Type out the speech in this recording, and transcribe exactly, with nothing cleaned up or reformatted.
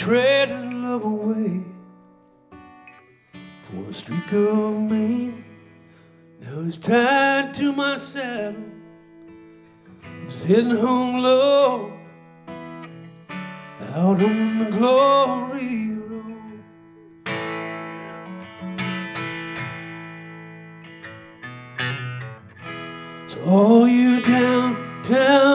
traded love away for a streak of Maine. Now he's tied to my saddle, he's heading home low, out on the glory road. So all you downtown